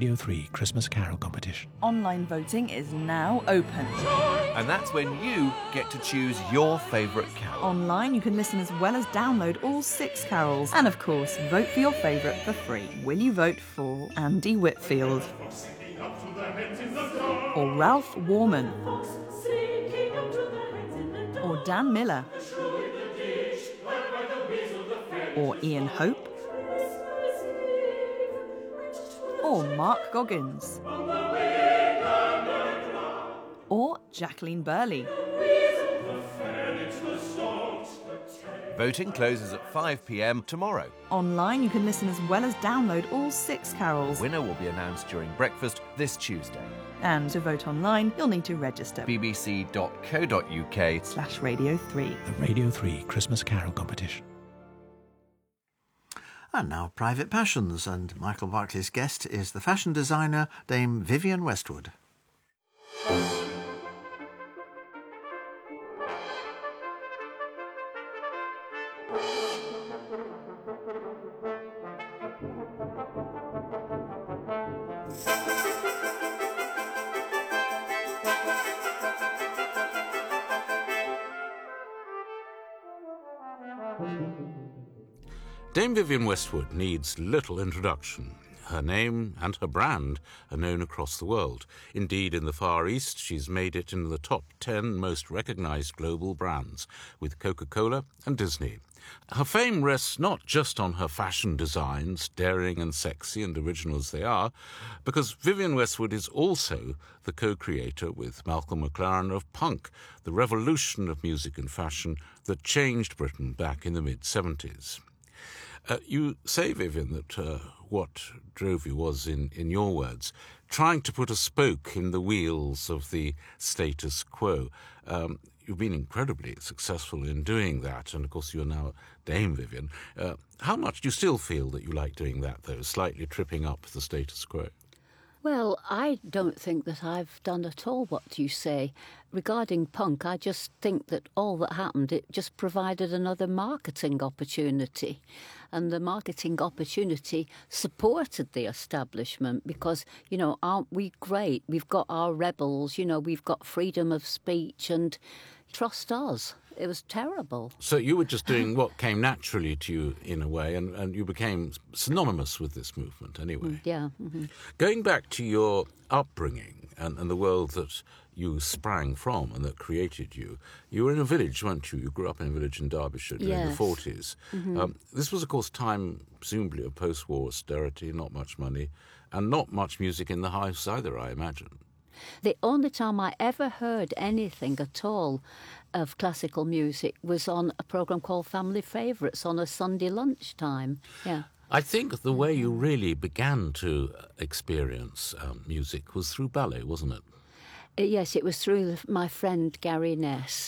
Radio 3 Christmas Carol competition. Online voting is now open. And that's when you get to choose your favourite carol. Online, you can listen as well as download all 6 carols. And of course, vote for your favourite for free. Will you vote for Andy Whitfield? Or Ralph Warman? Or Dan Miller? Or Ian Hope? Or Mark Goggins? Or Jacqueline Burley? Voting closes at 5 p.m. tomorrow. Online, you can listen as well as download all 6 carols. Winner will be announced during breakfast this Tuesday. And to vote online, you'll need to register. bbc.co.uk/Radio 3. The Radio 3 Christmas Carol competition. And now Private Passions, and Michael Barclay's guest is the fashion designer Dame Vivienne Westwood. Dame Vivienne Westwood needs little introduction. Her name and her brand are known across the world. Indeed, in the Far East, she's made it into the top 10 most recognised global brands, with Coca-Cola and Disney. Her fame rests not just on her fashion designs, daring and sexy and original as they are, because Vivienne Westwood is also the co-creator with Malcolm McLaren of punk, the revolution of music and fashion that changed Britain back in the mid-70s. You say, Vivienne, that what drove you was, in your words, trying to put a spoke in the wheels of the status quo. You've been incredibly successful in doing that, and of course you're now Dame Vivienne. How much do you still feel that you like doing that, though, slightly tripping up the status quo? Well, I don't think that I've done at all what you say. Regarding punk, I just think that all that happened, it just provided another marketing opportunity. And the marketing opportunity supported the establishment because, you know, aren't we great? We've got our rebels, you know, we've got freedom of speech, and trust us. It was terrible. So you were just doing what came naturally to you in a way, and you became synonymous with this movement anyway. Yeah. Mm-hmm. Going back to your upbringing and the world that you sprang from and that created you, you were in a village, weren't you? You grew up in a village in Derbyshire during the 40s. Mm-hmm. This was, of course, time, presumably, of post-war austerity, not much money, and not much music in the house either, I imagine. The only time I ever heard anything at all of classical music was on a programme called Family Favourites on a Sunday lunchtime. Yeah. I think the way you really began to experience music was through ballet, wasn't it? Yes, it was through my friend Gary Ness.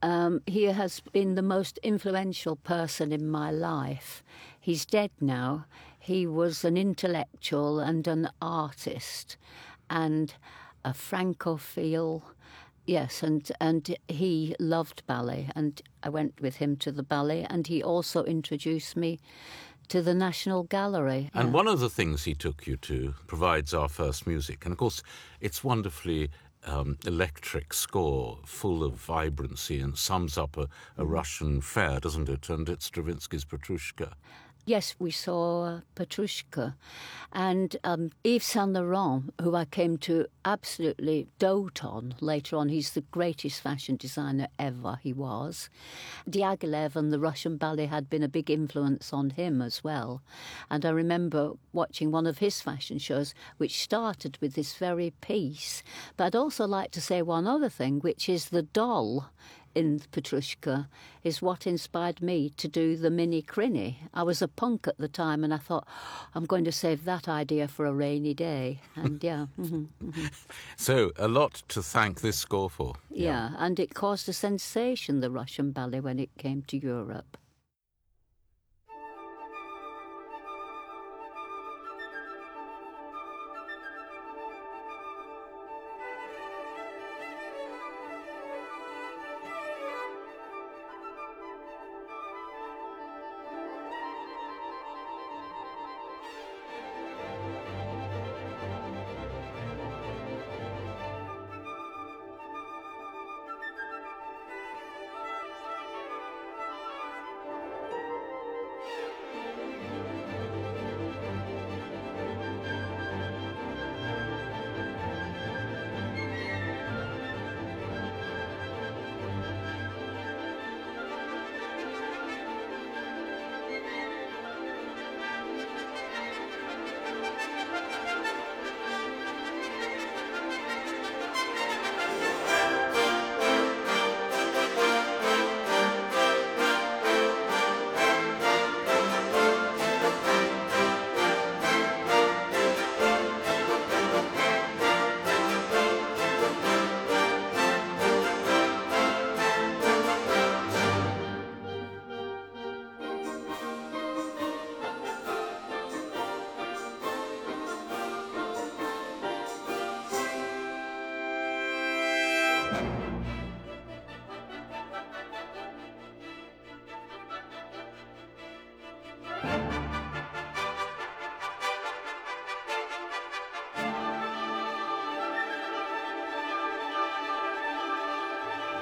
He has been the most influential person in my life. He's dead now. He was an intellectual and an artist and a Francophile. Yes, and he loved ballet, and I went with him to the ballet, and he also introduced me to the National Gallery. And one of the things he took you to provides our first music, and of course it's wonderfully electric score, full of vibrancy, and sums up a Russian fair, doesn't it? And it's Stravinsky's Petrushka. Yes, we saw Petrushka. And Yves Saint Laurent, who I came to absolutely dote on later on, he's the greatest fashion designer ever, he was. Diaghilev and the Russian ballet had been a big influence on him as well. And I remember watching one of his fashion shows, which started with this very piece. But I'd also like to say one other thing, which is the doll in Petrushka is what inspired me to do the Mini Crinny. I was a punk at the time, and I thought, I'm going to save that idea for a rainy day. And yeah. So a lot to thank this score for. Yeah, and it caused a sensation, the Russian ballet, when it came to Europe.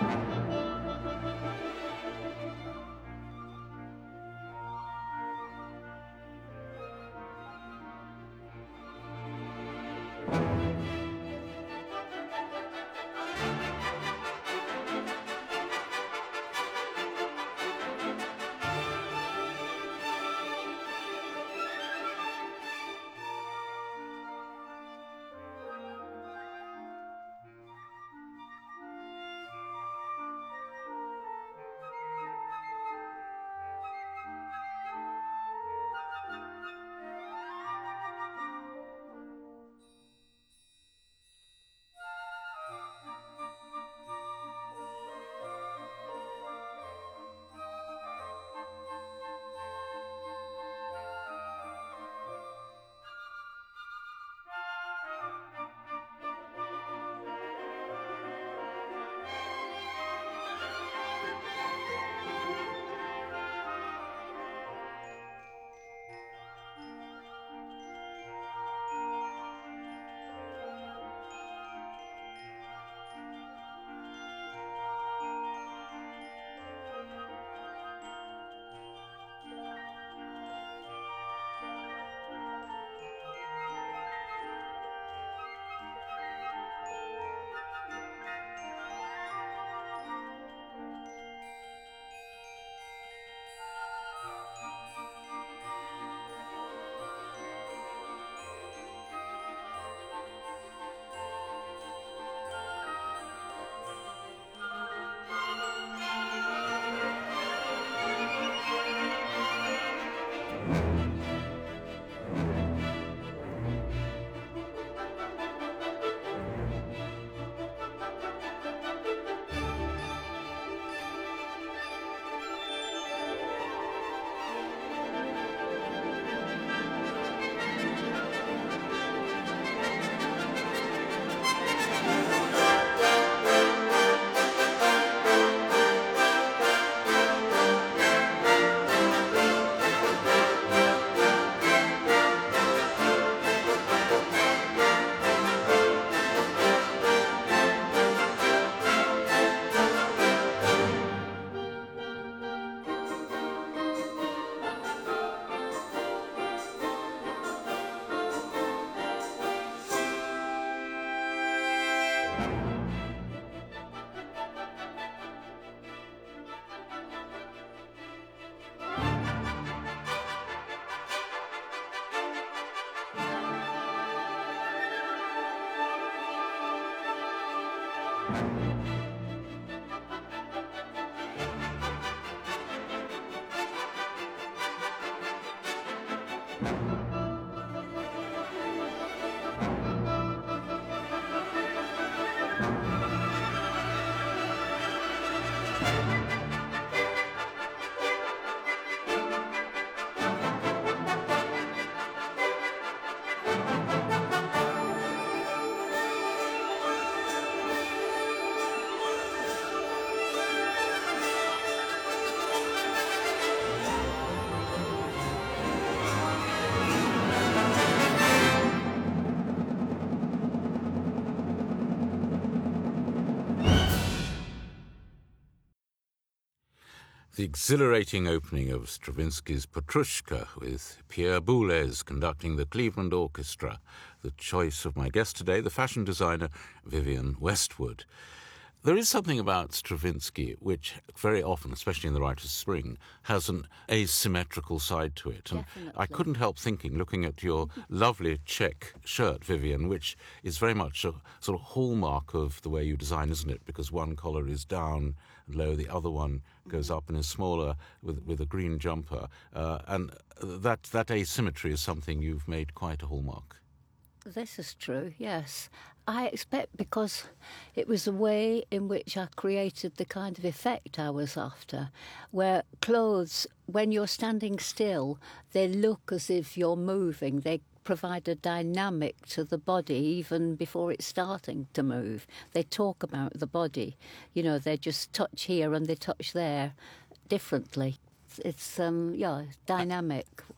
The exhilarating opening of Stravinsky's Petrushka, with Pierre Boulez conducting the Cleveland Orchestra. The choice of my guest today, the fashion designer Vivienne Westwood. There is something about Stravinsky which very often, especially in The Rite of Spring, has an asymmetrical side to it. And Definitely. I couldn't help thinking, looking at your lovely check shirt, Vivienne, which is very much a sort of hallmark of the way you design, isn't it? Because one collar is down and low, the other one goes up and is smaller with a green jumper. And that asymmetry is something you've made quite a hallmark. This is true, yes. I expect because it was the way in which I created the kind of effect I was after, where clothes, when you're standing still, they look as if you're moving. They provide a dynamic to the body even before it's starting to move. They talk about the body. You know, they just touch here and they touch there differently. It's dynamic.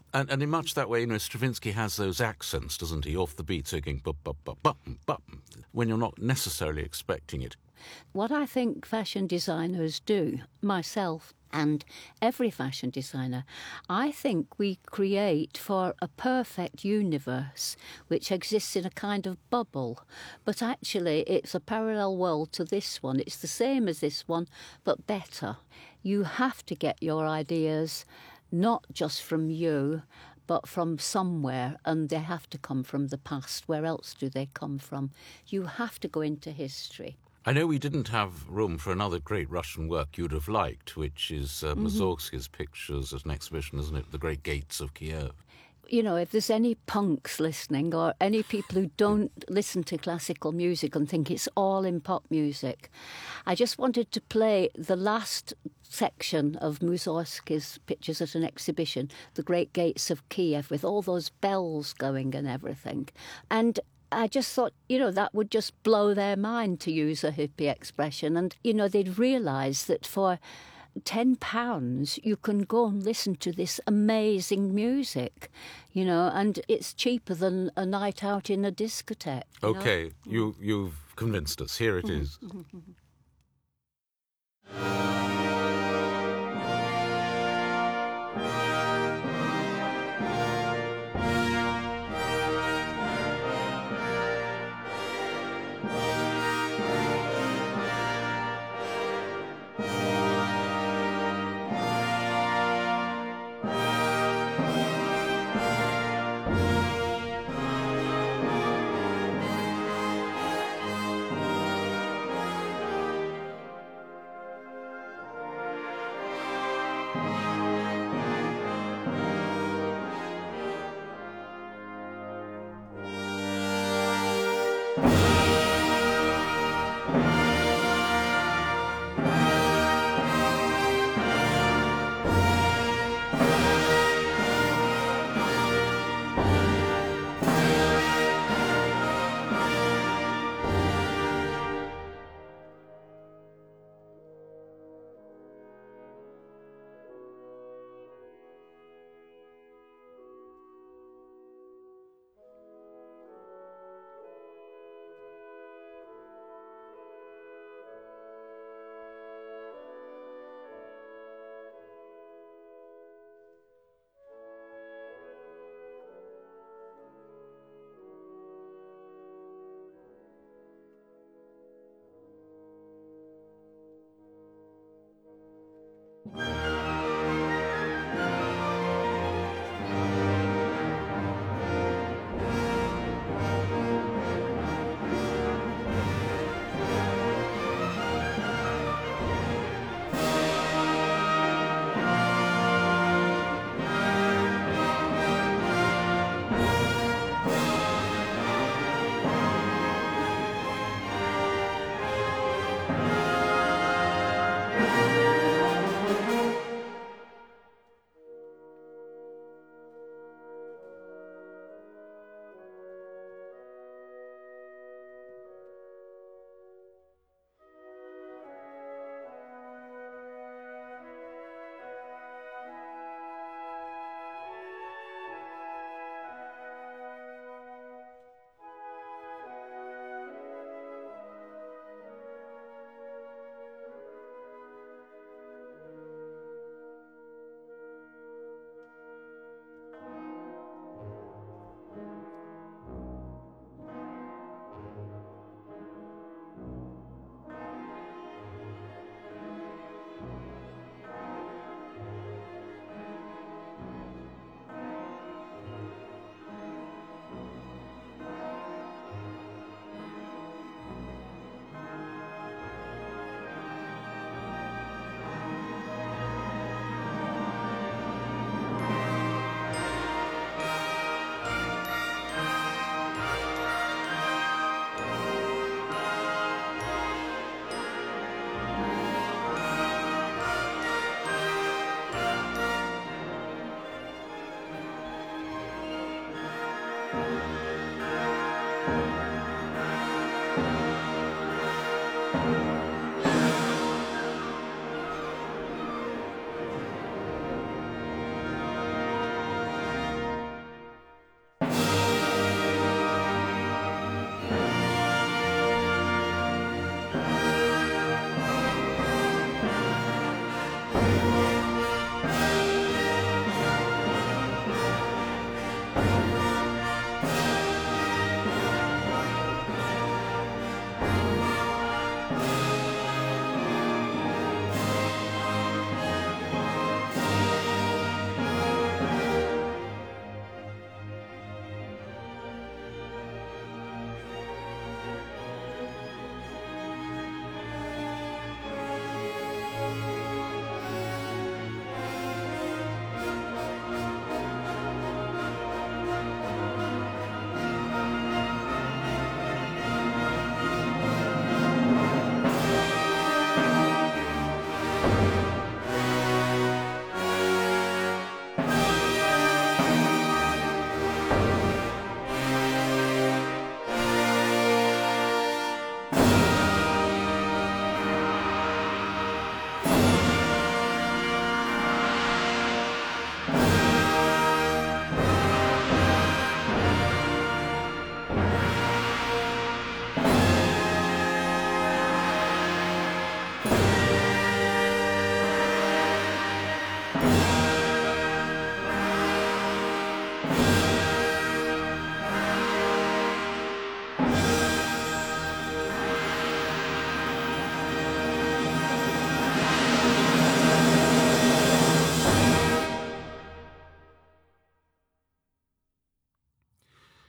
And in much that way, Stravinsky has those accents, doesn't he? Off the beat, singing bum, when you're not necessarily expecting it. What I think fashion designers do, myself and every fashion designer, I think we create for a perfect universe which exists in a kind of bubble. But actually, it's a parallel world to this one. It's the same as this one, but better. You have to get your ideas not just from you, but from somewhere, and they have to come from the past. Where else do they come from? You have to go into history. I know we didn't have room for another great Russian work you'd have liked, which is Mussorgsky's pictures at an exhibition, isn't it? The Great Gates of Kiev. You know, if there's any punks listening or any people who don't listen to classical music and think it's all in pop music, I just wanted to play the last section of Mussorgsky's pictures at an exhibition, The Great Gates of Kiev, with all those bells going and everything. And I just thought, that would just blow their mind, to use a hippie expression. And, they'd realise that for £10 you can go and listen to this amazing music, and it's cheaper than a night out in a discotheque. OK, you've convinced us. Here it is.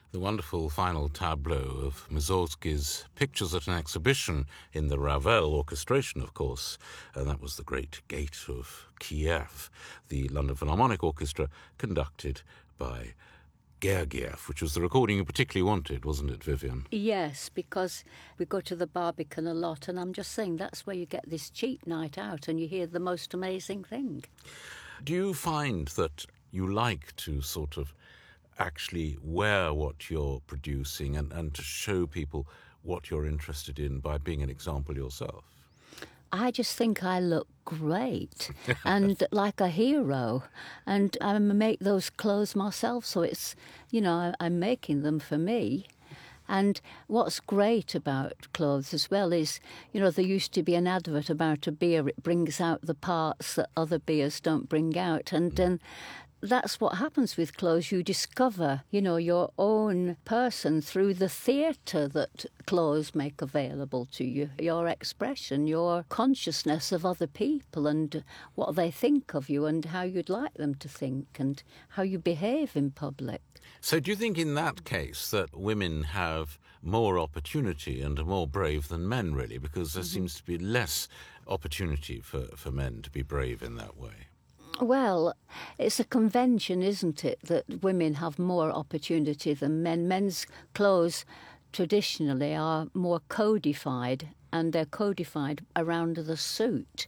The wonderful final tableau of Mussorgsky's Pictures at an Exhibition in the Ravel orchestration, of course. And that was the Great Gate of Kiev, the London Philharmonic Orchestra, conducted by Gergiev, which was the recording you particularly wanted, wasn't it, Vivian? Yes, because we go to the Barbican a lot, and I'm just saying that's where you get this cheap night out and you hear the most amazing thing. Do you find that you like to sort of actually wear what you're producing and to show people what you're interested in by being an example yourself? I just think I look great and like a hero, and I make those clothes myself, so it's, I'm making them for me. And what's great about clothes as well is, there used to be an advert about a beer, it brings out the parts that other beers don't bring out, and that's what happens with clothes. You discover, your own person through the theatre that clothes make available to you, your expression, your consciousness of other people and what they think of you and how you'd like them to think and how you behave in public. So do you think in that case that women have more opportunity and are more brave than men, really? Because there seems to be less opportunity for men to be brave in that way. Well, it's a convention, isn't it, that women have more opportunity than men. Men's clothes traditionally are more codified, and they're codified around the suit.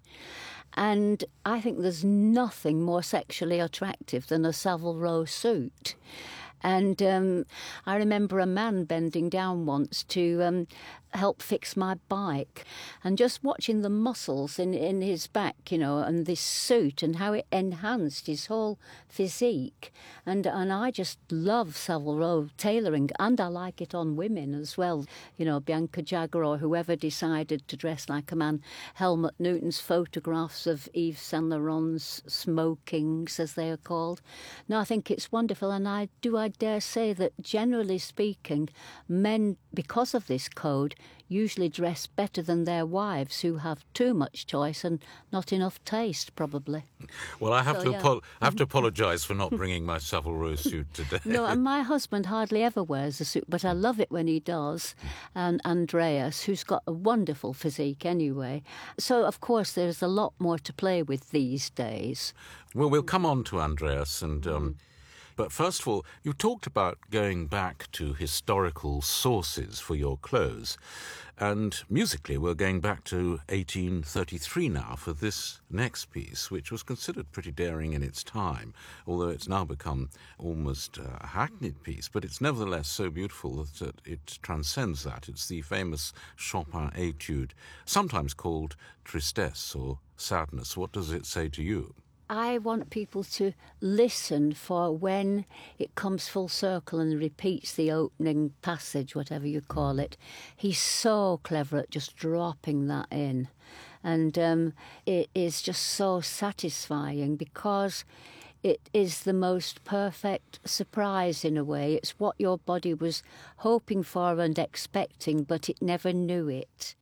And I think there's nothing more sexually attractive than a Savile Row suit. And I remember a man bending down once to help fix my bike, and just watching the muscles in his back, and this suit and how it enhanced his whole physique. And I just love Savile Row tailoring, and I like it on women as well. Bianca Jagger or whoever decided to dress like a man. Helmut Newton's photographs of Yves Saint Laurent's smokings, as they are called. No, I think it's wonderful, and I dare say that generally speaking, men, because of this code, usually dress better than their wives, who have too much choice and not enough taste, probably. Well, I have to apologise for not bringing my Savile Row suit today. No, and my husband hardly ever wears a suit, but I love it when he does. And Andreas, who's got a wonderful physique anyway. So, of course, there's a lot more to play with these days. Well, we'll come on to Andreas and... But first of all, you talked about going back to historical sources for your clothes. And musically, we're going back to 1833 now for this next piece, which was considered pretty daring in its time, although it's now become almost a hackneyed piece. But it's nevertheless so beautiful that it transcends that. It's the famous Chopin Etude, sometimes called Tristesse or Sadness. What does it say to you? I want people to listen for when it comes full circle and repeats the opening passage, whatever you call it. He's so clever at just dropping that in. And it is just so satisfying because it is the most perfect surprise in a way. It's what your body was hoping for and expecting, but it never knew it.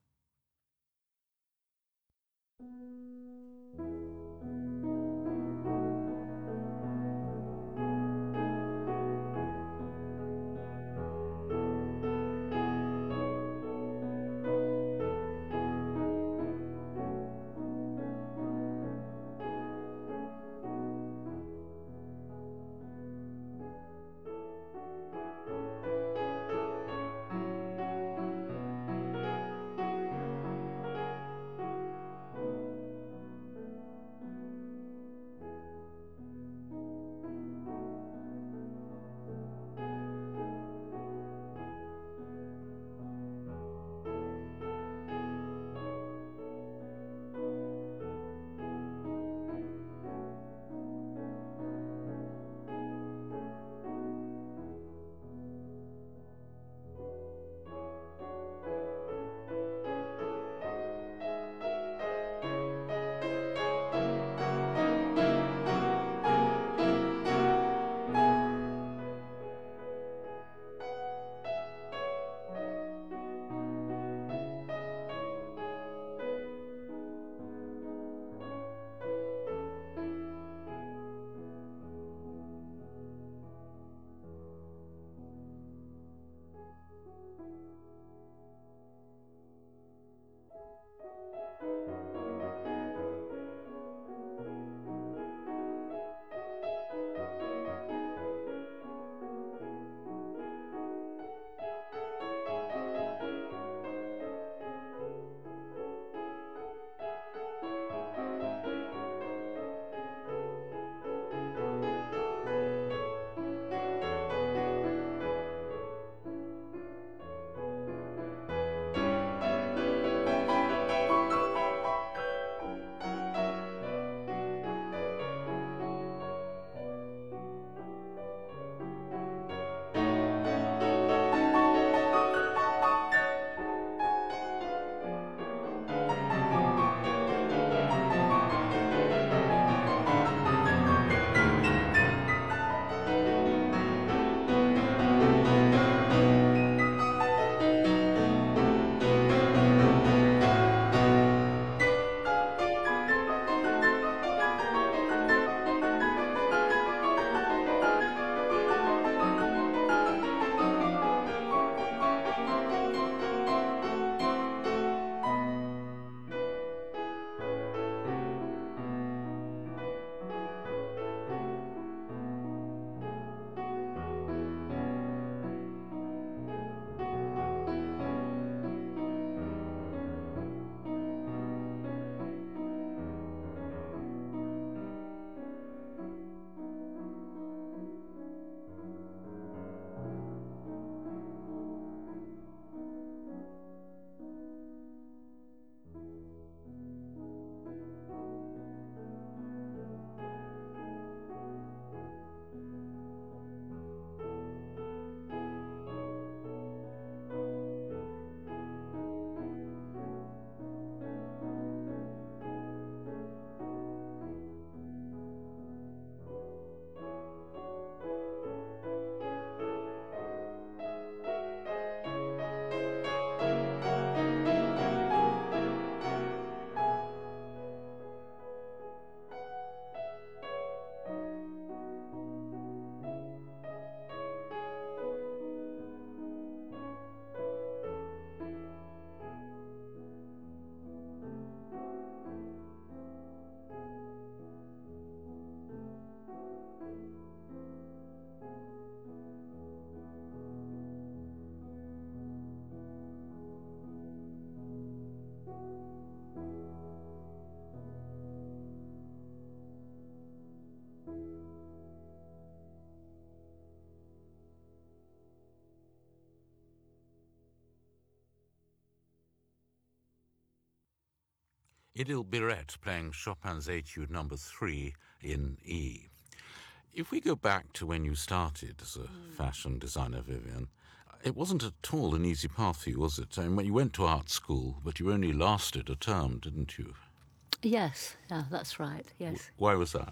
Idil Biret playing Chopin's Etude No. 3 in E. If we go back to when you started as a fashion designer, Vivian, it wasn't at all an easy path for you, was it? I mean, you went to art school, but you only lasted a term, didn't you? Yes, yeah, that's right, yes. Why was that?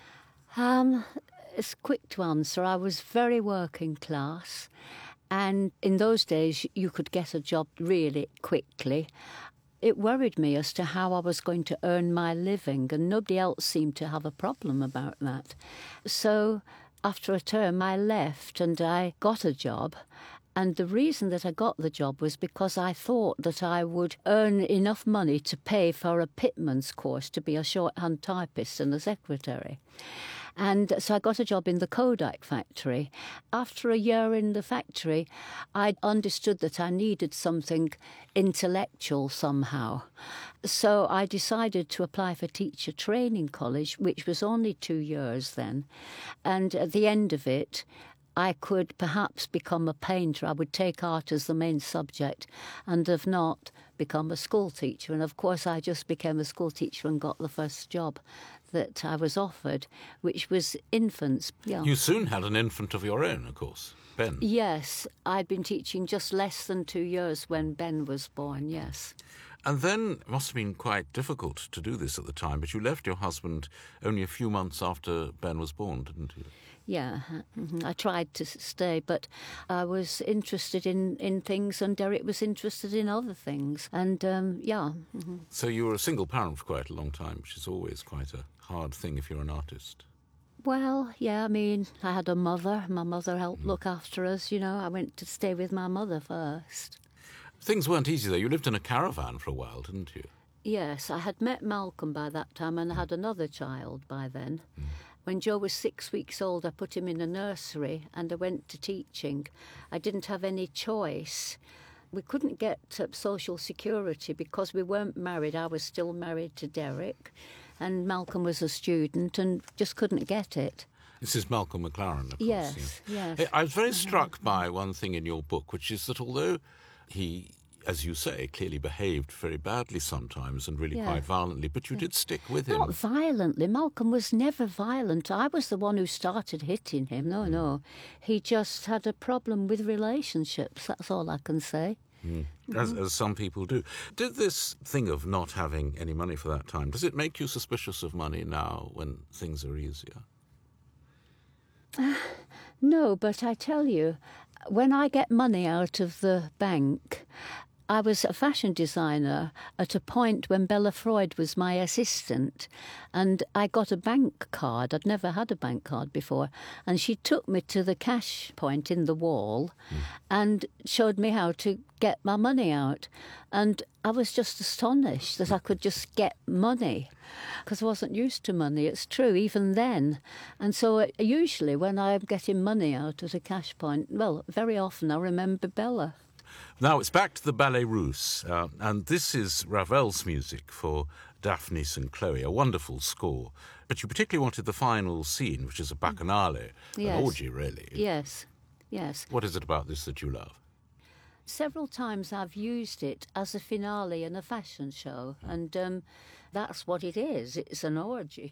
It's quick to answer. I was very working class, and in those days you could get a job really quickly. It worried me as to how I was going to earn my living, and nobody else seemed to have a problem about that. So after a term I left and I got a job. And the reason that I got the job was because I thought that I would earn enough money to pay for a pitman's course to be a shorthand typist and a secretary. And so I got a job in the Kodak factory. After a year in the factory, I understood that I needed something intellectual somehow. So I decided to apply for teacher training college, which was only 2 years then. And at the end of it, I could perhaps become a painter. I would take art as the main subject and if not, become a school teacher. And of course I just became a school teacher and got the first job that I was offered, which was infants. Yeah. You soon had an infant of your own, of course, Ben. Yes, I'd been teaching just less than 2 years when Ben was born, yes. And then it must have been quite difficult to do this at the time, but you left your husband only a few months after Ben was born, didn't you? Yeah, I tried to stay, but I was interested in things and Derek was interested in other things. And, yeah. So you were a single parent for quite a long time, which is always quite a hard thing if you're an artist. Well, yeah, I mean, I had a mother. My mother helped look after us, you know. I went to stay with my mother first. Things weren't easy, though. You lived in a caravan for a while, didn't you? Yes, I had met Malcolm by that time and I had another child by then. When Joe was 6 weeks old, I put him in a nursery and I went to teaching. I didn't have any choice. We couldn't get social security because we weren't married. I was still married to Derek and Malcolm was a student and just couldn't get it. This is Malcolm McLaren, of course. Yes, yes. I was very struck by one thing in your book, which is that although he, as you say, clearly behaved very badly sometimes and really quite violently, but you did stick with him. Not violently. Malcolm was never violent. I was the one who started hitting him. No. He just had a problem with relationships. That's all I can say. As some people do. Did this thing of not having any money for that time, does it make you suspicious of money now when things are easier? No, but I tell you, when I get money out of the bank, I was a fashion designer at a point when Bella Freud was my assistant, and I got a bank card. I'd never had a bank card before, and she took me to the cash point in the wall and showed me how to get my money out. And I was just astonished that I could just get money, because I wasn't used to money, it's true, even then. And so usually when I'm getting money out at a cash point, well, very often I remember Bella. Now it's back to the Ballet Russe, and this is Ravel's music for Daphnis and Chloe, a wonderful score. But you particularly wanted the final scene, which is a bacchanale, an orgy, really. Yes. What is it about this that you love? Several times I've used it as a finale in a fashion show, and that's what it is. It's an orgy.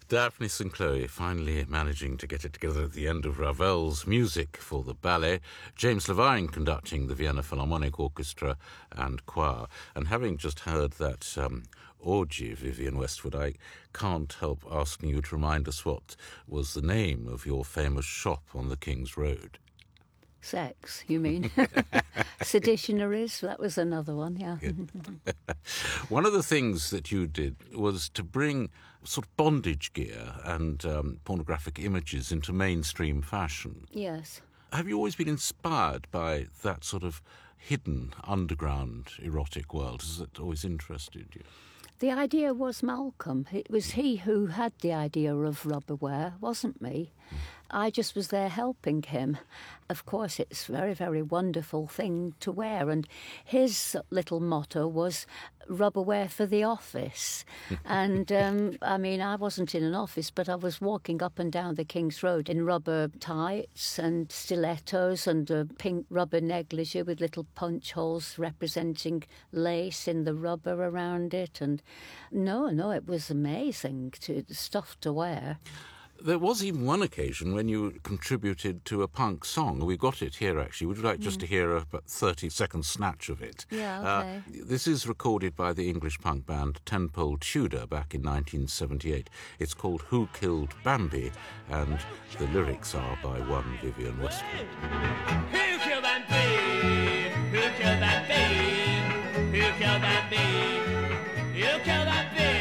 Daphnis and Chloe finally managing to get it together at the end of Ravel's music for the ballet, James Levine conducting the Vienna Philharmonic Orchestra and choir. And having just heard that orgy, Vivienne Westwood, I can't help asking you to remind us what was the name of your famous shop on the King's Road. Sex, you mean? Seditionaries, that was another one, yeah. One of the things that you did was to bring sort of bondage gear and pornographic images into mainstream fashion. Yes. Have you always been inspired by that sort of hidden underground erotic world? Has it always interested you? The idea was Malcolm. It was he who had the idea of rubberware, wasn't me. I just was there helping him. Of course, it's a very, very wonderful thing to wear. And his little motto was rubberware for the office. And, I mean, I wasn't in an office, but I was walking up and down the King's Road in rubber tights and stilettos and a pink rubber negligee with little punch holes representing lace in the rubber around it. And no, it was amazing, the stuff to wear. There was even one occasion when you contributed to a punk song. We've got it here, actually. Would you like just to hear a 30-second snatch of it? Yeah, okay. This is recorded by the English punk band Tenpole Tudor back in 1978. It's called Who Killed Bambi, and the lyrics are by one Vivienne Westwood. Who killed Bambi? Who killed Bambi? Who killed Bambi? Who killed Bambi?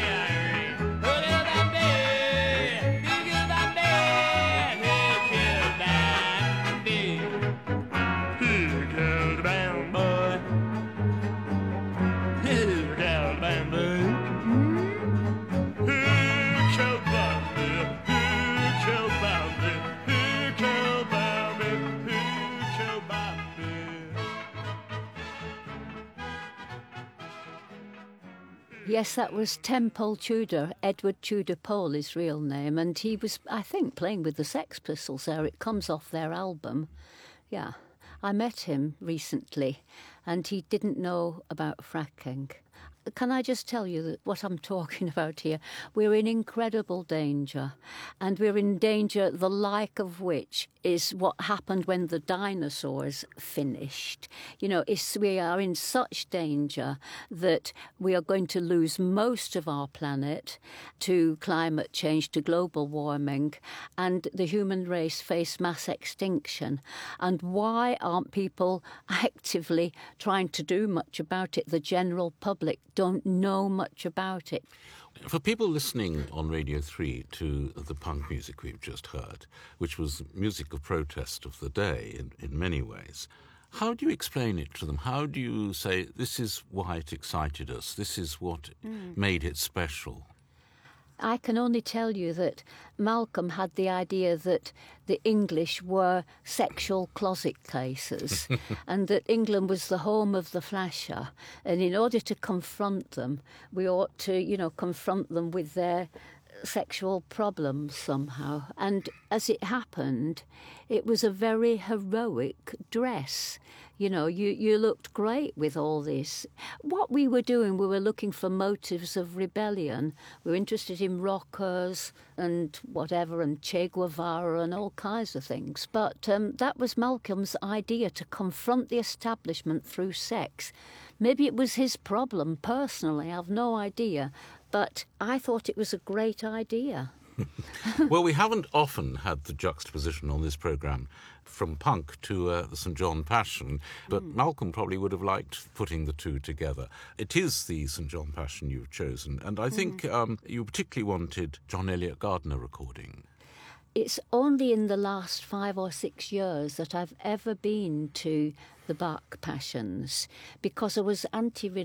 Yes, that was Tenpole Tudor, Edward Tudor Pole, his real name, and he was, I think, playing with the Sex Pistols there. It comes off their album. Yeah, I met him recently, and he didn't know about fracking. Can I just tell you that what I'm talking about here? We're in incredible danger, and we're in danger the like of which is what happened when the dinosaurs finished. You know, we are in such danger that we are going to lose most of our planet to climate change, to global warming, and the human race face mass extinction. And why aren't people actively trying to do much about it? The general public don't know much about it. For people listening on Radio 3 to the punk music we've just heard, which was music of protest of the day in many ways, how do you explain it to them? How do you say, this is why it excited us, this is what made it special? I can only tell you that Malcolm had the idea that the English were sexual closet cases and that England was the home of the flasher. And in order to confront them, we ought to, confront them with their sexual problems somehow. And as it happened, it was a very heroic dress. You looked great with all this. What we were doing, we were looking for motives of rebellion. We were interested in rockers and whatever, and Che Guevara and all kinds of things. But that was Malcolm's idea, to confront the establishment through sex. Maybe it was his problem personally, I've no idea. But I thought it was a great idea. Well, we haven't often had the juxtaposition on this programme from punk to the St John Passion, but Malcolm probably would have liked putting the two together. It is the St John Passion you've chosen, and I think you particularly wanted John Eliot Gardiner recording. It's only in the last 5 or 6 years that I've ever been to the Bach Passions, because I was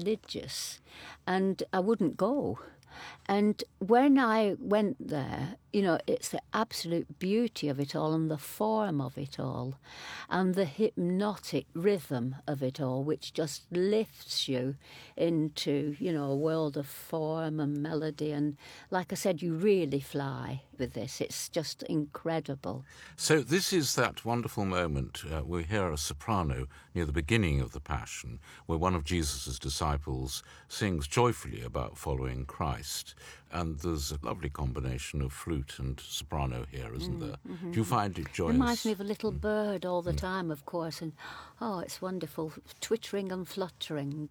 anti-religious and I wouldn't go. And when I went there, you know, it's the absolute beauty of it all and the form of it all and the hypnotic rhythm of it all, which just lifts you into, you know, a world of form and melody. And like I said, you really fly with this. It's just incredible. So this is that wonderful moment. We hear a soprano near the beginning of the Passion where one of Jesus' disciples sings joyfully about following Christ. And there's a lovely combination of flute and soprano here, isn't there? Mm-hmm. Do you find it joyous? Reminds me of a little bird all the time, of course. And, oh, it's wonderful, twittering and fluttering.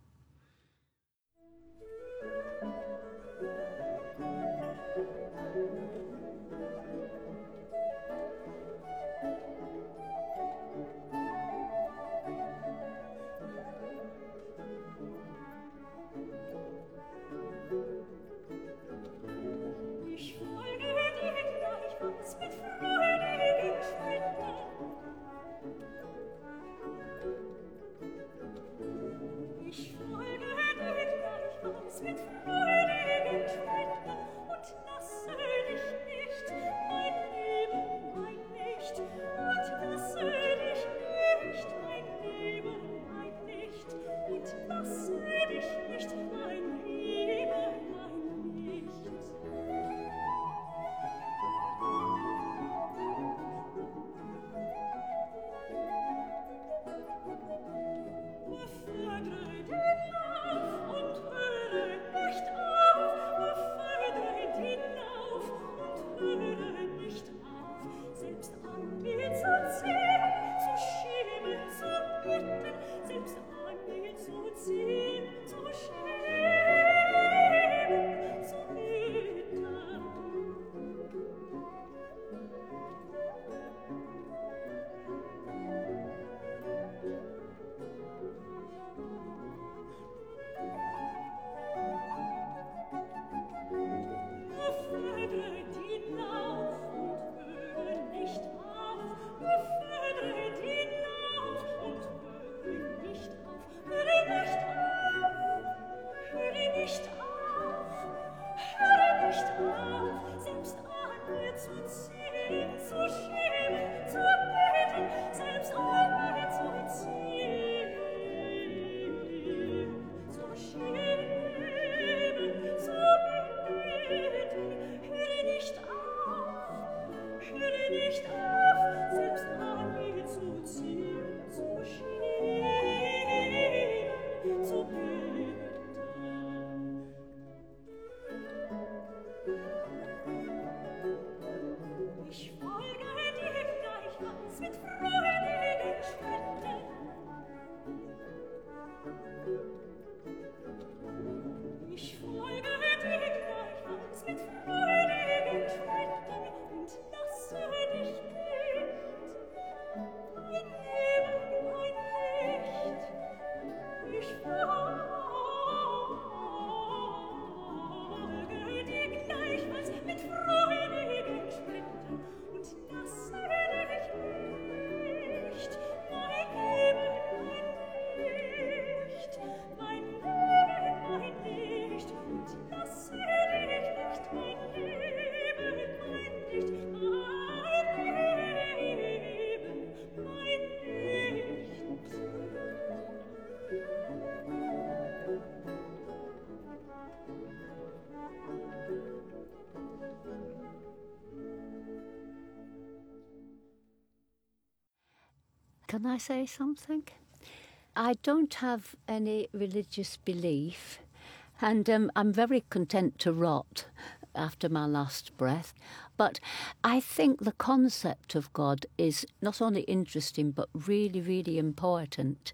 Can I say something? I don't have any religious belief, and I'm very content to rot after my last breath. But I think the concept of God is not only interesting, but really, really important,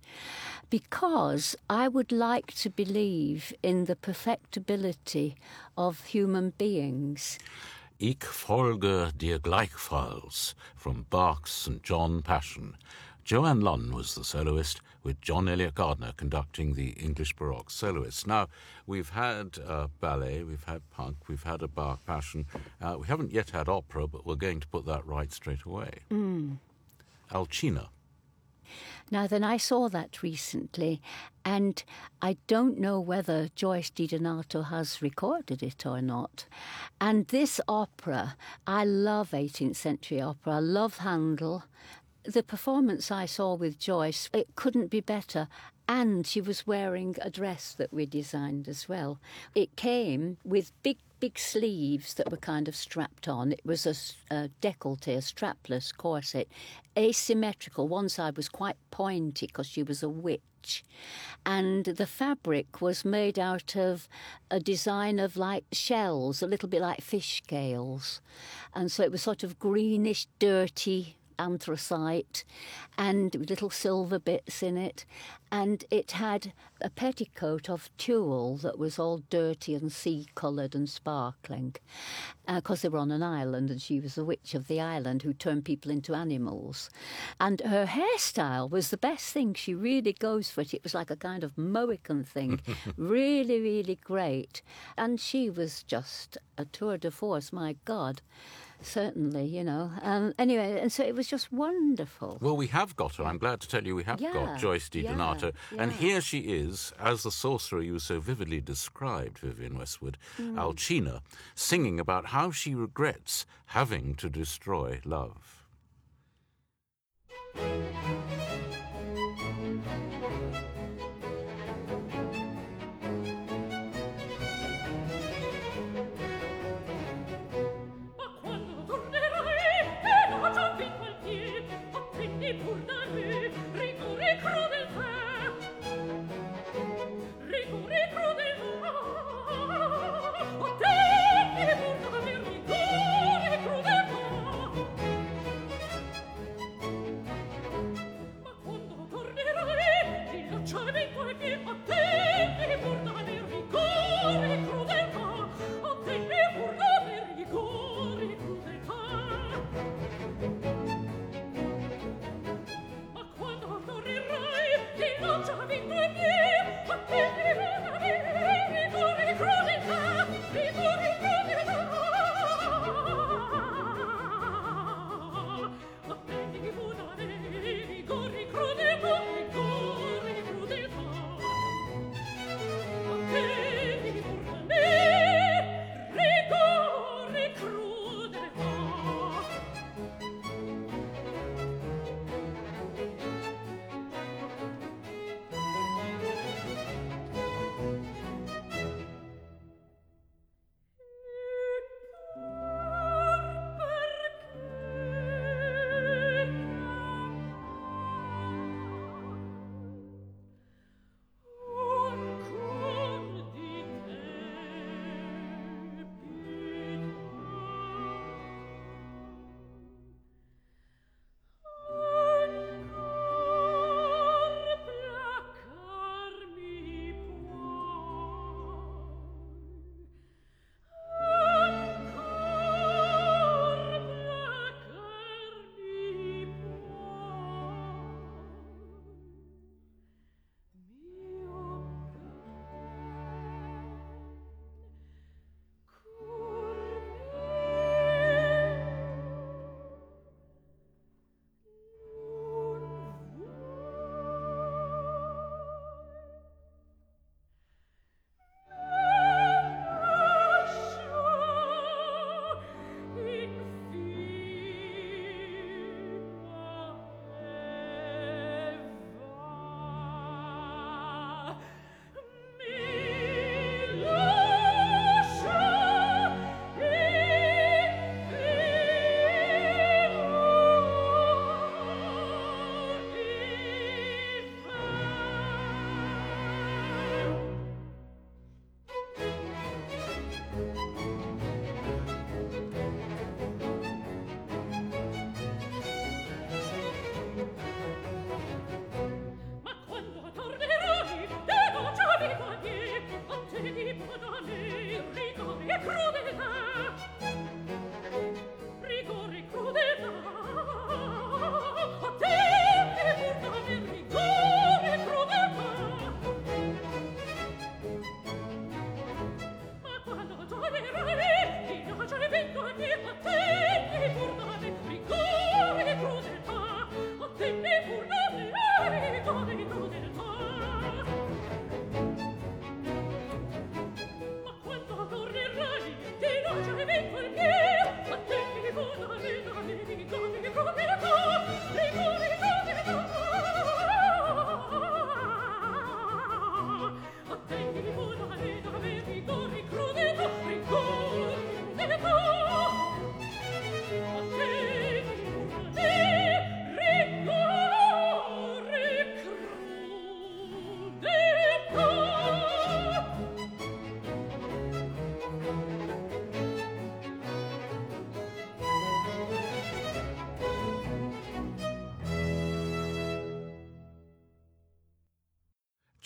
because I would like to believe in the perfectibility of human beings. Ich folge dir gleichfalls, from Bach's St. John Passion. Joanne Lunn was the soloist, with John Eliot Gardner conducting the English Baroque soloists. Now, we've had ballet, we've had punk, we've had a Bach Passion. We haven't yet had opera, but we're going to put that right straight away. Alcina. Now then, I saw that recently, and I don't know whether Joyce DiDonato has recorded it or not. And this opera, I love 18th century opera. I love Handel. The performance I saw with Joyce, it couldn't be better. And she was wearing a dress that we designed as well. It came with big sleeves that were kind of strapped on. It was a décolleté, a strapless corset, asymmetrical. One side was quite pointy because she was a witch. And the fabric was made out of a design of like shells, a little bit like fish scales. And so it was sort of greenish, dirty, anthracite, and little silver bits in it, and it had a petticoat of tulle that was all dirty and sea-coloured and sparkling, because they were on an island and she was the witch of the island who turned people into animals. And her hairstyle was the best thing. She really goes for it. It was like a kind of Mohican thing. Really, really great. And she was just a tour de force, my God. Certainly, you know. Anyway, and so it was just wonderful. Well, we have got her. I'm glad to tell you we have got Joyce DiDonato. Yeah. And here she is, as the sorcerer you so vividly described, Vivienne Westwood, Alcina, singing about how she regrets having to destroy love.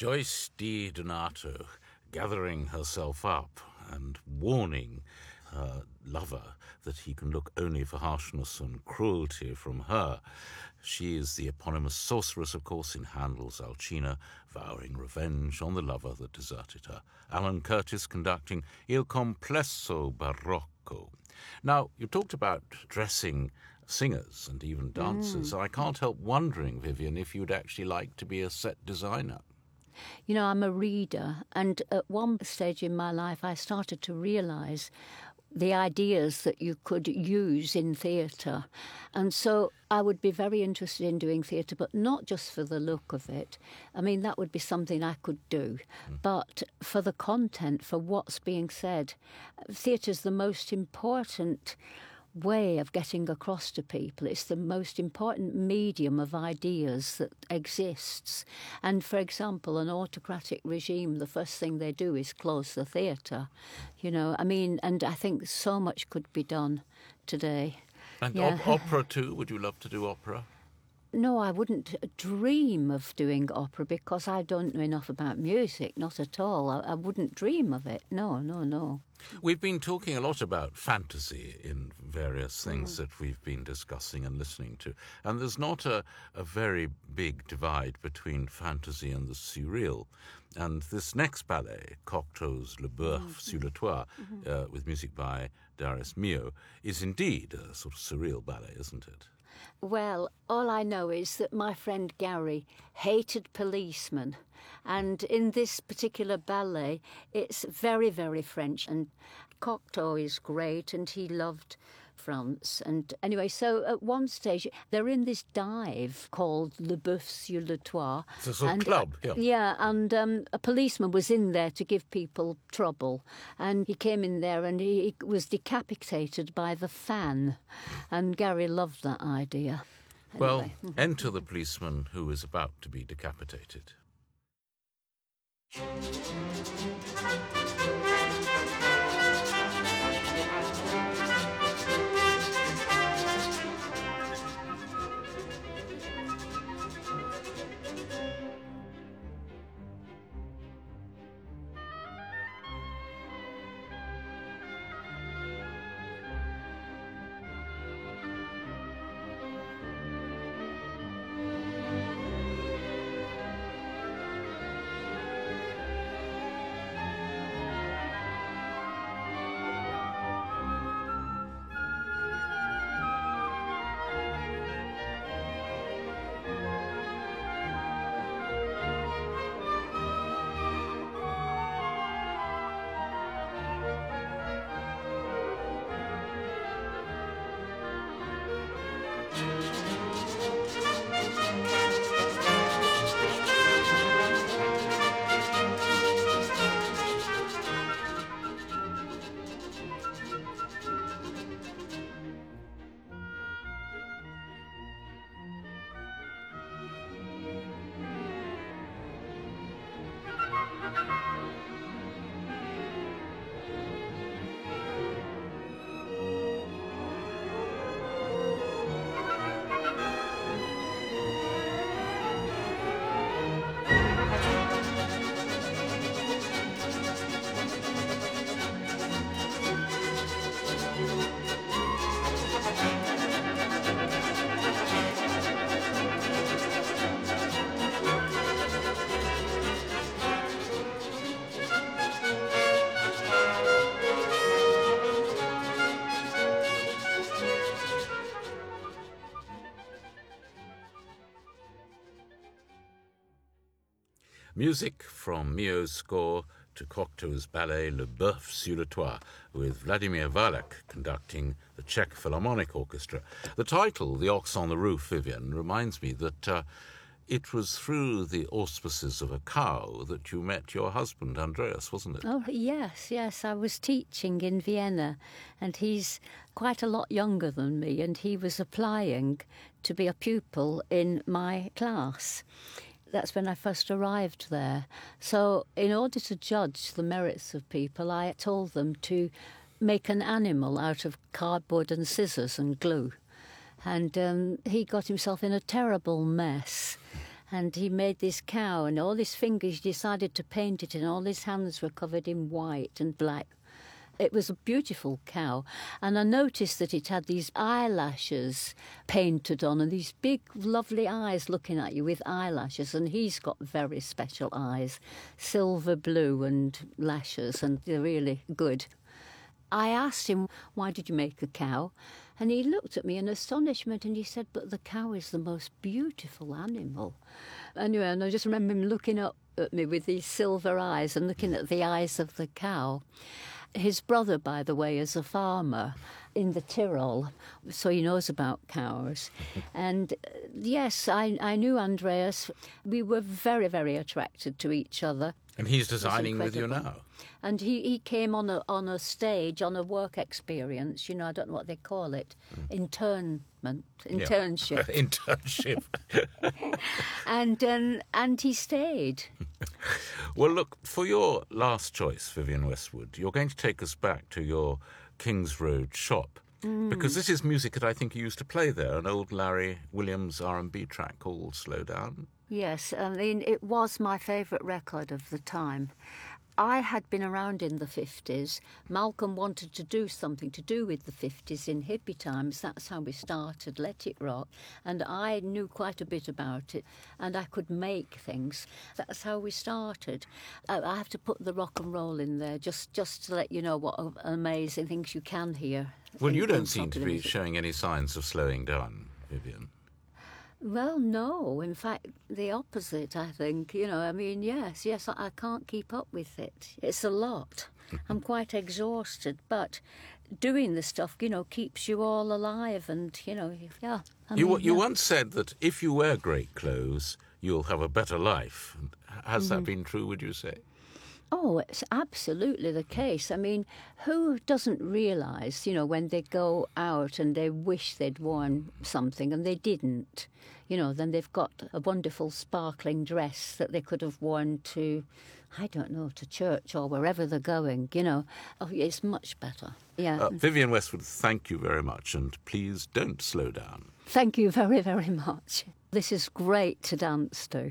Joyce Di Donato gathering herself up and warning her lover that he can look only for harshness and cruelty from her. She is the eponymous sorceress, of course, in Handel's Alcina, vowing revenge on the lover that deserted her. Alan Curtis conducting Il Complesso Barocco. Now, you talked about dressing singers and even dancers. I can't help wondering, Vivian, if you'd actually like to be a set designer. You know, I'm a reader, and at one stage in my life I started to realise the ideas that you could use in theatre. And so I would be very interested in doing theatre, but not just for the look of it. I mean, that would be something I could do. But for the content, for what's being said, theatre's the most important way of getting across to people. It's the most important medium of ideas that exists. And for example, an autocratic regime, the first thing they do is close the theatre. You know, I mean, and I think so much could be done today. And Yeah. opera too? Would you love to do opera? No, I wouldn't dream of doing opera because I don't know enough about music, not at all. I wouldn't dream of it. No, no, no. We've been talking a lot about fantasy in various things that we've been discussing and listening to. And there's not a very big divide between fantasy and the surreal. And this next ballet, Cocteau's Le Boeuf sur le Toit, with music by Darius Milhaud, is indeed a sort of surreal ballet, isn't it? Well, all I know is that my friend Gary hated policemen. And in this particular ballet, it's very, very French. And Cocteau is great, and he loved France. And anyway, so at one stage, they're in this dive called Le Boeuf sur le Toit. It's a sort of club, yeah. Yeah, and a policeman was in there to give people trouble. And he came in there and he was decapitated by the fan. And Gary loved that idea. Well, Anyway. enter the policeman who is about to be decapitated. Music from Milhaud's score to Cocteau's ballet Le Boeuf sur le Toit, with Vladimir Valak conducting the Czech Philharmonic Orchestra. The title, The Ox on the Roof, Vivian, reminds me that it was through the auspices of a cow that you met your husband, Andreas, wasn't it? Oh, yes, yes. I was teaching in Vienna, and he's quite a lot younger than me, and he was applying to be a pupil in my class. That's when I first arrived there. So in order to judge the merits of people, I told them to make an animal out of cardboard and scissors and glue. And he got himself in a terrible mess. And he made this cow, and all his fingers, he decided to paint it, and all his hands were covered in white and black. It was a beautiful cow, and I noticed that it had these eyelashes painted on and these big, lovely eyes looking at you with eyelashes, and he's got very special eyes, silver blue and lashes, and they're really good. I asked him, why did you make a cow? And he looked at me in astonishment and he said, but the cow is the most beautiful animal. Anyway, and I just remember him looking up at me with these silver eyes and looking at the eyes of the cow. His brother, by the way, is a farmer in the Tyrol, so he knows about cows. And yes, I knew Andreas. We were very, very attracted to each other. And he's designing with you now? And he came on a stage, on a work experience, I don't know what they call it, internship. Internship. And he stayed. Well, look, for your last choice, Vivienne Westwood, you're going to take us back to your Kings Road shop, because this is music that I think you used to play there, an old Larry Williams R&B track called Slow Down. Yes, I mean, it was my favourite record of the time. I had been around in the 50s. Malcolm wanted to do something to do with the 50s in hippie times. That's how we started Let It Rock. And I knew quite a bit about it, and I could make things. That's how we started. I have to put the rock and roll in there, just to let you know what amazing things you can hear. Well, you don't seem to be showing any signs of slowing down, Vivienne. Well, no. In fact, the opposite, I think. Yes, I can't keep up with it. It's a lot. I'm quite exhausted, but doing the stuff, keeps you all alive and, yeah. You once said that if you wear great clothes, you'll have a better life. Has that been true, would you say? Oh, it's absolutely the case. I mean, who doesn't realise, when they go out and they wish they'd worn something and they didn't, then they've got a wonderful sparkling dress that they could have worn to, I don't know, to church or wherever they're going, Oh, it's much better. Yeah. Vivienne Westwood, thank you very much, and please don't slow down. Thank you very, very much. This is great to dance to.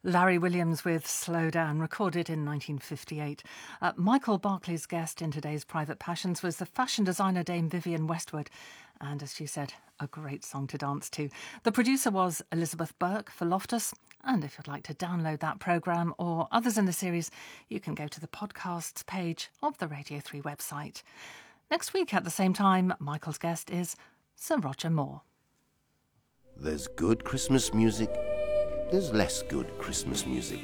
Larry Williams with Slow Down, recorded in 1958. Michael Barclay's guest in today's Private Passions was the fashion designer Dame Vivienne Westwood. And as she said, a great song to dance to. The producer was Elizabeth Burke for Loftus. And if you'd like to download that programme or others in the series, you can go to the podcasts page of the Radio 3 website. Next week at the same time, Michael's guest is Sir Roger Moore. There's good Christmas music, there's less good Christmas music.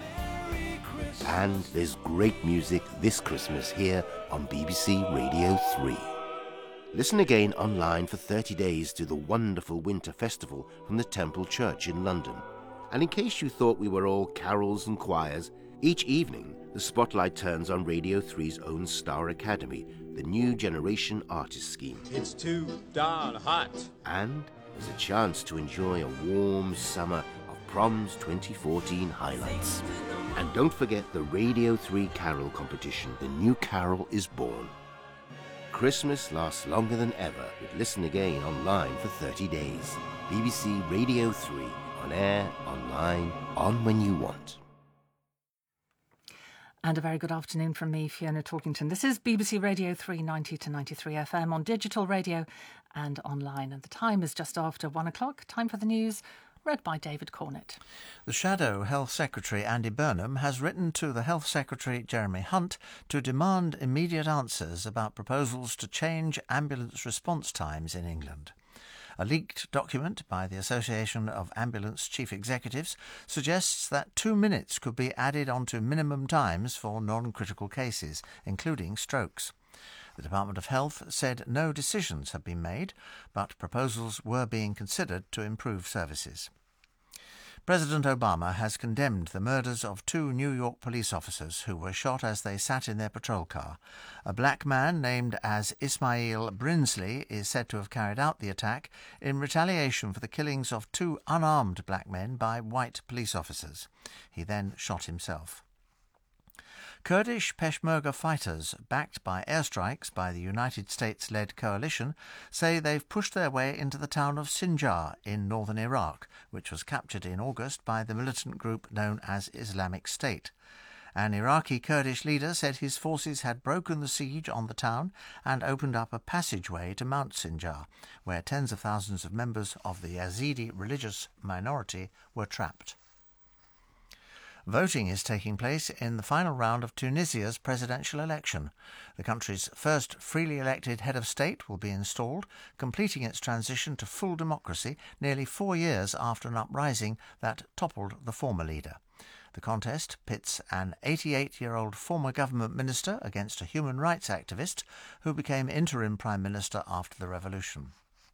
And there's great music this Christmas here on BBC Radio 3. Listen again online for 30 days to the wonderful winter festival from the Temple Church in London. And in case you thought we were all carols and choirs, each evening the spotlight turns on Radio 3's own Star Academy, the New Generation Artist Scheme. It's too darn hot. And there's a chance to enjoy a warm summer of Prom's 2014 highlights. And don't forget the Radio 3 Carol competition. The new carol is born. Christmas lasts longer than ever with Listen Again online for 30 days. BBC Radio 3, on air, online, on when you want. And a very good afternoon from me, Fiona Talkington. This is BBC Radio 3, 90 to 93 FM on digital radio and online. And the time is just after 1 o'clock. Time for the news, read by David Cornett. The Shadow Health Secretary Andy Burnham has written to the Health Secretary Jeremy Hunt to demand immediate answers about proposals to change ambulance response times in England. A leaked document by the Association of Ambulance Chief Executives suggests that 2 minutes could be added onto minimum times for non-critical cases, including strokes. The Department of Health said no decisions had been made, but proposals were being considered to improve services. President Obama has condemned the murders of 2 New York police officers who were shot as they sat in their patrol car. A black man named as Ismail Brinsley is said to have carried out the attack in retaliation for the killings of 2 unarmed black men by white police officers. He then shot himself. Kurdish Peshmerga fighters, backed by airstrikes by the United States-led coalition, say they've pushed their way into the town of Sinjar in northern Iraq, which was captured in August by the militant group known as Islamic State. An Iraqi Kurdish leader said his forces had broken the siege on the town and opened up a passageway to Mount Sinjar, where tens of thousands of members of the Yazidi religious minority were trapped. Voting is taking place in the final round of Tunisia's presidential election. The country's first freely elected head of state will be installed, completing its transition to full democracy nearly 4 years after an uprising that toppled the former leader. The contest pits an 88-year-old former government minister against a human rights activist who became interim prime minister after the revolution.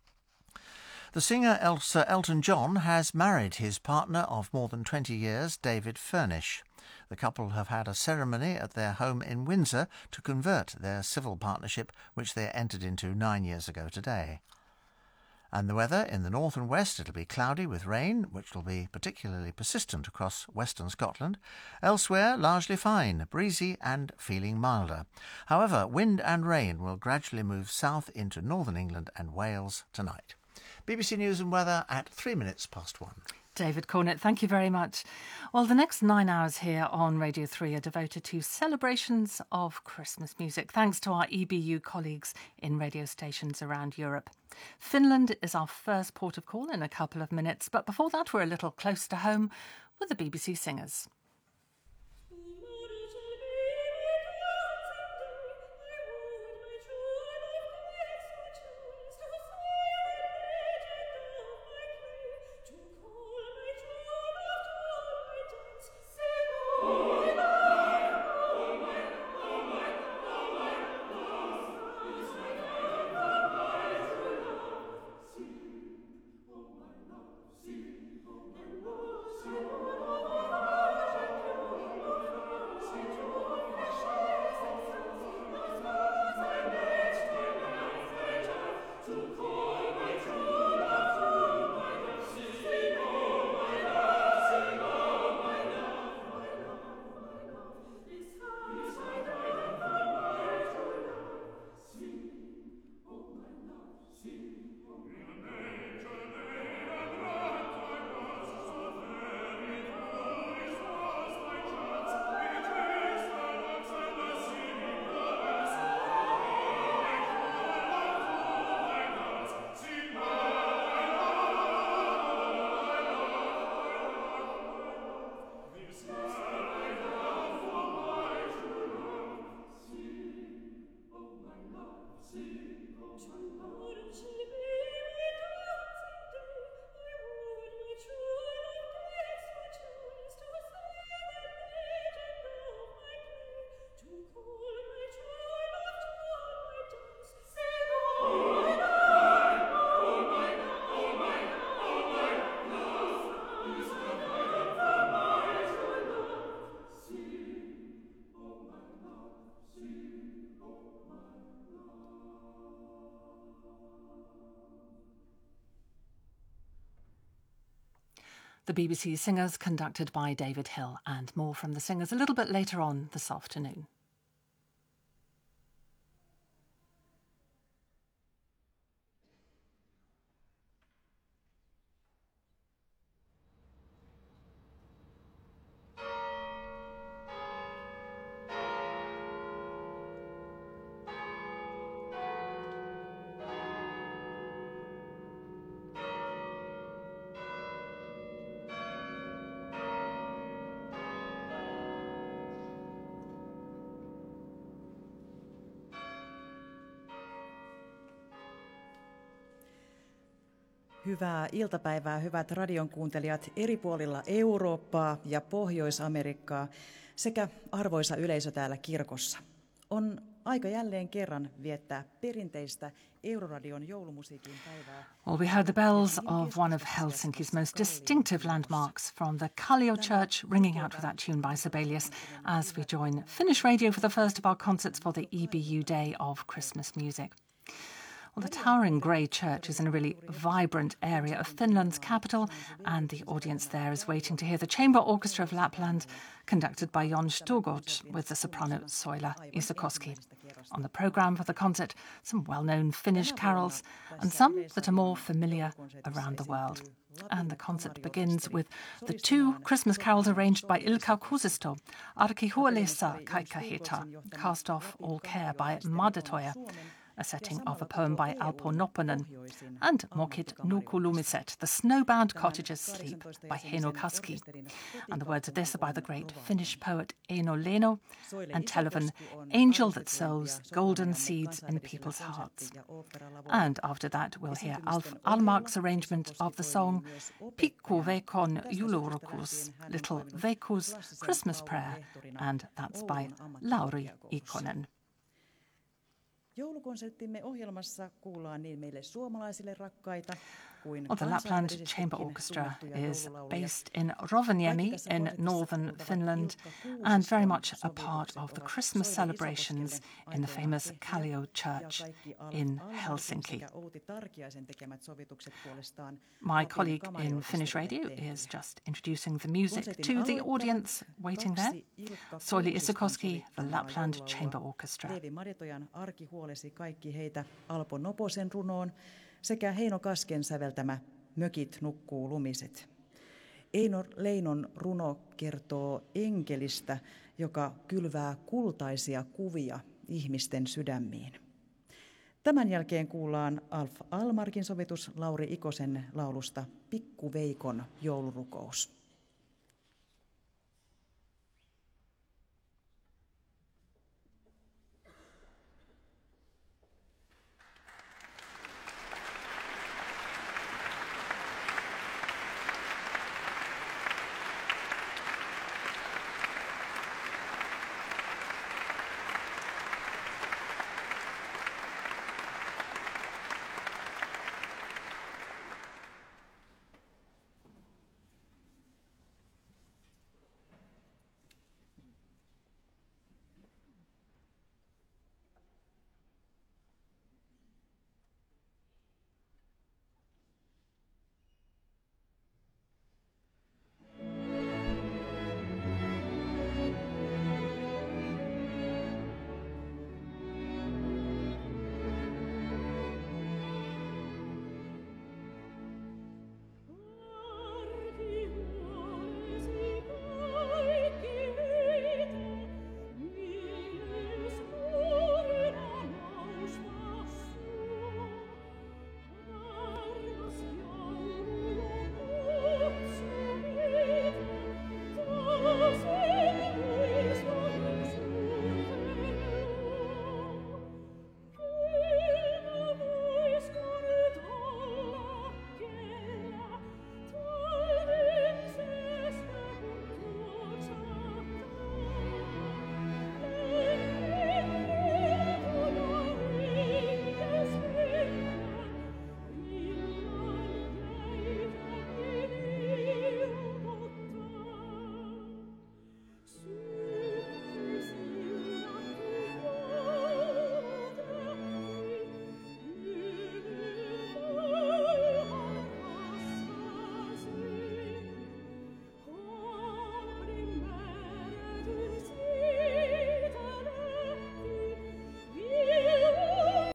The singer Sir Elton John has married his partner of more than 20 years, David Furnish. The couple have had a ceremony at their home in Windsor to convert their civil partnership, which they entered into 9 years ago today. And the weather in the north and west, it'll be cloudy with rain, which will be particularly persistent across western Scotland. Elsewhere, largely fine, breezy and feeling milder. However, wind and rain will gradually move south into northern England and Wales tonight. BBC News and Weather at 3 minutes past 1. David Cornett, thank you very much. Well, the next 9 hours here on Radio 3 are devoted to celebrations of Christmas music, thanks to our EBU colleagues in radio stations around Europe. Finland is our first port of call in a couple of minutes, but before that we're a little close to home with the BBC Singers. The BBC Singers, conducted by David Hill, and more from the Singers a little bit later on this afternoon. Hyvää iltapäivää, hyvät radion kuuntelijat eri puolilla Eurooppaa ja Pohjois-Amerikkaa sekä arvoisa yleisö täällä kirkossa. On aika jälleen kerran viettää perinteistä Euroradion joulumusiikin päivää. Well, we heard the bells of one of Helsinki's most distinctive landmarks from the Kallio Church, ringing out with that tune by Sibelius as we join Finnish Radio for the first of our concerts for the EBU Day of Christmas Music. Well, the towering grey church is in a really vibrant area of Finland's capital, and the audience there is waiting to hear the Chamber Orchestra of Lapland, conducted by Jon Stugård with the soprano Soila Isokoski. On the programme for the concert, some well-known Finnish carols and some that are more familiar around the world. And the concert begins with the two Christmas carols arranged by Ilkka Kuusisto, Arkihuolissa Kaikahita, Cast Off All Care by Madetoja, a setting of a poem by Alpo Nopponen, and Mokit Nukulumiset, The Snowbound Cottager's Sleep by Heino Kaski. And the words of this are by the great Finnish poet Eino Leino, and tell of an angel that sows golden seeds in people's hearts. And after that we'll hear Alf Almark's arrangement of the song Pikku Veikon Joulurukus, Little Veikku's Christmas Prayer, and that's by Lauri Ikonen. Joulukonserttimme ohjelmassa kuullaan niin meille suomalaisille rakkaita kuin Well, the Lapland Chamber Orchestra is based in Rovaniemi in northern Finland and very much a part of the Christmas celebrations in the famous Kallio Church in Helsinki. My colleague in Finnish Radio is just introducing the music to the audience waiting there. Soili Isokoski, the Lapland Chamber Orchestra. Leevi Madetojan Arkihuolesi kaikki heitä Alpo Noposen runoon sekä Heino Kasken säveltämä Mökit nukkuu lumiset. Eino Leinon runo kertoo enkelistä, joka kylvää kultaisia kuvia ihmisten sydämiin. Tämän jälkeen kuullaan Alf Almarkin sovitus Lauri Ikosen laulusta Pikku Veikon joulurukous.